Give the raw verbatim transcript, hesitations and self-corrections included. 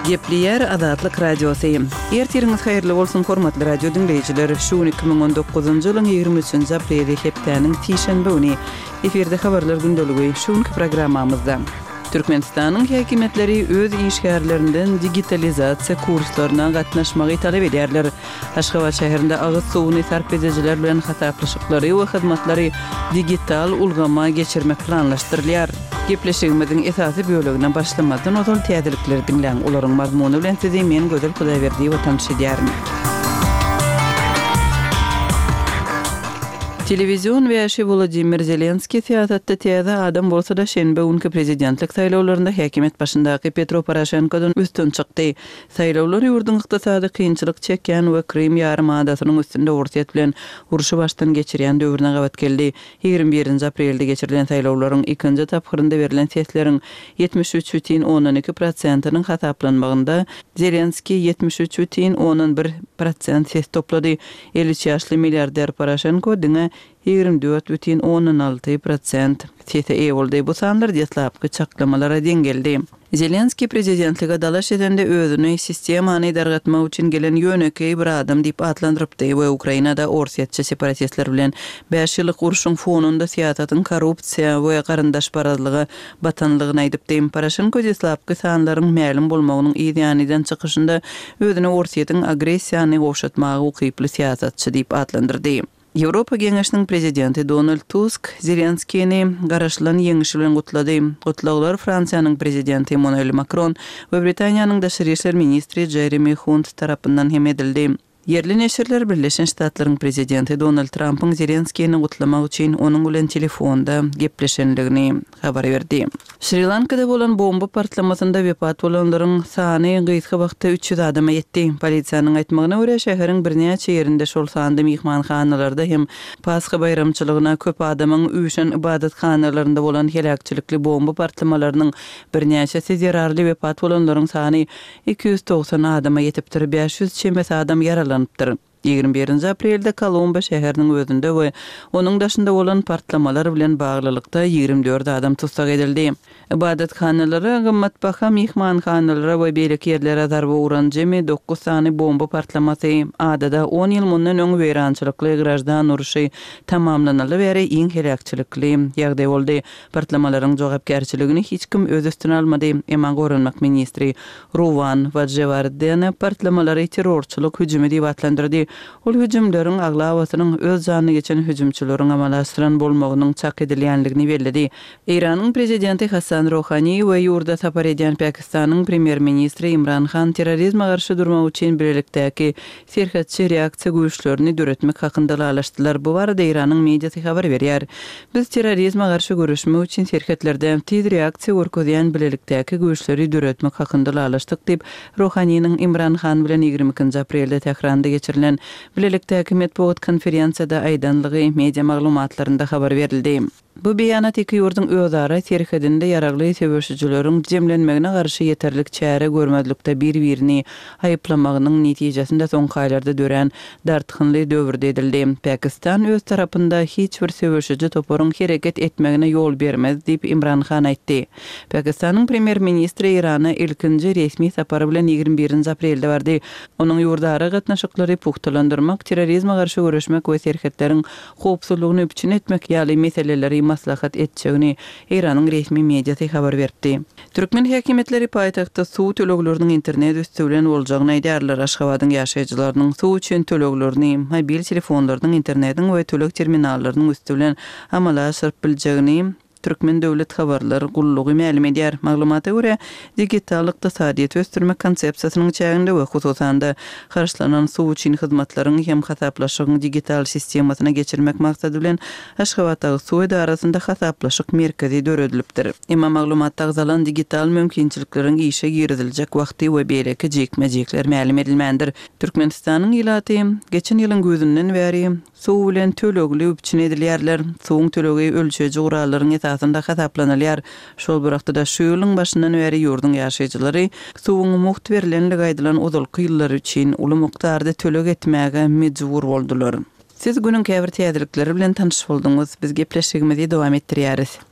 Gepleyer Azatlyk Radiosu. Ertiriniz hayırlı bolsun hormatly radio dinleyijiler. Şu iki bin on dokuzuncu ýylyň ýygrimi üçinji apreli hepdeniň tişenbe güni eferde habarlar gündöligi şu programmamyzda. Türkmenistanyň häkimetleri öz işgärlerinden digitalizasiýa kurslaryna gatnaşmagy talap ederler. Aşgabat şäherinde agyz suwuny sarp edejiler bilen hataplaşyklary we hyzmatlary digital ulgama geçirmek planlaşdyrylýar. Gepleşigimiziň esasy bölügine başlamadan ozal täzelikleri dinleň. Olaryň mazmuny bilen sizi men Gözel Hudaýberdi we tanış edýärim. Televizyon we şi Volodymyr Zelenski siýasatda täze adam bolsa da şenbe günkü prezidentlik saýlawlarynda häkimet başyndaky Petro Poroshenkodan üstün çykdy. Saýlawlar ýurdun ykdysady kynçylyk çekýän we Krim ýarymadasynyň üstünde ursiýet bilen uruşy başdan geçirýän döwrüne gabat geldi. ýygrimi birinji aprelde geçirilen saýlawlaryň ikinji tapgyrynda berilen sesleriň ýetmiş üç бүтүн onuň iki prosentynyň hasaplanmagynda Zelenski ýetmiş üç бүтүn onuň bir prosent ses toplady. elli üç ýaşly milliarder Poroshenko diňe ýygrimi dört бүтүn onuň alty prosent sese eýe boldy. Bu sanlar deslapky çaklamalara deň geldi. Zelenski prezidentlige dalaş edende özüni sistemany dargatmak üçin gelen ýöneki bir adam diýip atlandyrypdy we Ukrainada orsiýetçi separatistler bilen beş ýyllyk uruşyň fonunda siýasatyň korrupsiýa we garyndaşbarazlygy batanlygyny aýdypdy. Poroshenko deslapky sanlaryň ma'lum bolmagynyň ideýanydan çykyşynda özüni orsiýetiň agressiýany goşatmagy ukyply siýasatçy diýip atlandyrdy. Ýewropa Geňeşiniň prezidenti Donald Tusk Zelenskini garaşlan ýeňişi bilen gutlady. Gutlaglar Fransiýanyň prezidenti Emmanuel Macron we Britaniýanyň daşary işler ministri Jeremy Hunt tarapyndan hem edildi. Yerli neşirler Birleşen Ştatlaryň prezidenti Donald Trump'yň Zelenskini gutlamak üçin onuň bilen telefonda gepleşenligini habar berdi. Sri Lankada bolan bomba partlamasynda wepat bolanlaryň sany gysga wagtda üç ýüz adama ýetdi. Polisiýanyň aýtmagyna görä şäheriň birnäçe ýerinde şol sanda mehmanhanalarda hem Pasxa bayramçylygyna köp adamyň üýşen ibadathanalaryna bolan helakçylikli bomba partlamalarynyň birnäçesi zerarly wepat bolanlaryň sany iki ýüz togsan adama ýetipdir. beş ýüz çemes adam yaralanıpdyr. ýygrimi birinji aprelde Kolumba şäheriniň özünde we onuň daşynda bolan partlamalar bilen baglylykda ýygrimi dört adam tutsak edildi. Ibadathanalary, gymmatbaha mehmanhanalary we beýleki ýerlere zarba uran jemi dokuz sany bomba partlamasy adada on ýyl mundan öň weýrançylykly grajdan uruşy tamamlanaly beri iň helakçylykly ýagdaý boldy. Partlamalaryň jogapkärçiligini hiç kim öz üstüne almady. Emma Gorunmak ministri Ruvan Vajevardena partlamalary terrorçylyk hüjümi diýip atlandyrdy. Ol hüjümleriň aglawasynyň öz janyny geçen hüjümçileriň amalaşdyran bolmagynyň çak edilýänligini bellädi. Iranyň prezidenti Hasan Rouhani we ýurda sapar edýän Pakistanyň premier ministri Imran Khan terrorizme garşy durmak üçin birlikdäki serhatçy reaksiýa güýçlerini döretmek hakynda laşdylar. Bu barada Iranyň mediasy habar berýär. Biz terrorizme garşy görüşmek üçin serhatlarda tez reaksiýa görkezýän birlikdäki güýçleri döretmek hakynda laşdyk diýip Rouhanyň Imran Khan bilen ýygrimi ikinji aprelde Tehranda geçirilen birlikdäki matbuat konferensiýada aýdanlygy media maglumatlarynda habar berildi. Bu beýanat iki ýurdun özara serhedinde yaragly sebäpçileriň jemlenmegine garşy ýeterlik çäre görmezlikde bir-birini aýyplamagynyň netijesinde soňky aýlarda dören dartykynly döwürde edildi. Pakistan öz tarapynda hiç bir sebäpçi toparyň hereket etmegine ýol bermez diýip Imran Khan aýtdy. Pakistanyň premier ministri Irana ilkinji resmi sapary bilen ýygrimi birinji aprelde bardy. Onuň ýurdara gatnaşyklary puhtalandyrmak, terrorizme garşy görüşmek we serhetleriň howpsuzlygyny üçin etmek ýaly meseleleri maslahat etjegini Iranyň resmi mediasy habar berdi. Türkmen häkimetleri paýtagtda suw tölegleriniň internet üstü bilen boljagyny aýdarlar. Aşgabatyň ýaşaýjylarynyň suw üçin töleglerini mobil telefonlarynyň internetiň we töleg terminallarynyň üstü bilen amalaşyp biljegini Türkmen döwlet habarlary gullugy ma'lum edýär. Maglumata görä, digital ykdysadyýat östürmek konsepsiýasynyň çäginde we hususanda garşylanan suw üçin hyzmatlaryň hem hasaplaşygyň digital sistemasyna geçirmek maksady bilen Aşgabatdagy suw edarasynda hasaplaşyk merkezi döredilipdir. Emma maglumatda azalan digital mümkinçilikleriň işe girdiljek wagty we beýleki jekmejekler ma'lum edilmändir. Türkmenistanyň ýylaty geçen ýylyň gözünden bäri suw bilen tölegli üçin edilýärler. Suwuň tölegi ölçeji gurallaryň esasında hasaplanylýar. Şol bir wagtda şu ýylyň başyndan bäri ýurdun ýaşaýjylary suwuň muht berilenligi aýdylan uzalky ýyllar üçin uly mukdarda töleg etmäge mejbur boldular. Siz günün käbir täzelikleri bilen tanış bolduňyz. Biz gepleşigimizi dowam etdirýäris.